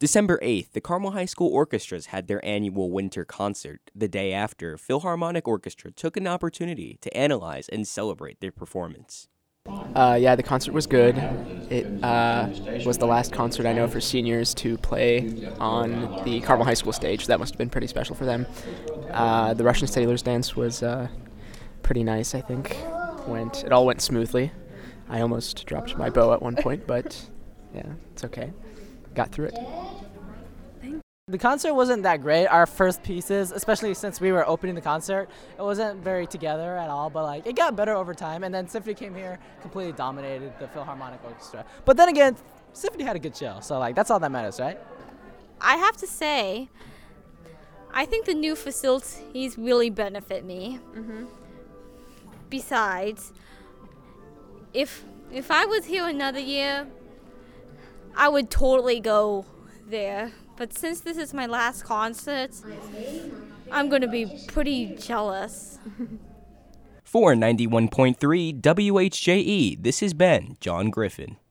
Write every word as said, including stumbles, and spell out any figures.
December eighth, the Carmel High School Orchestras had their annual winter concert. The day after, Philharmonic Orchestra took an opportunity to analyze and celebrate their performance. Uh, yeah, the concert was good. It uh, was the last concert I know for seniors to play on the Carmel High School stage. That must have been pretty special for them. Uh, the Russian Sailors dance was uh, pretty nice, I think. Went It all went smoothly. I almost dropped my bow at one point, but yeah, it's okay. Got through it. The concert wasn't that great. Our first pieces, especially since we were opening the concert, it wasn't very together at all, but like it got better over time. And then Symphony came here, completely dominated the Philharmonic Orchestra. But then again, Symphony had a good show, so like that's all that matters, right? I have to say, I think the new facilities really benefit me. Mm-hmm. Besides, if if I was here another year, I would totally go there. But since this is my last concert, I'm going to be pretty jealous. For ninety-one point three W H J E, this is Ben, John Griffin.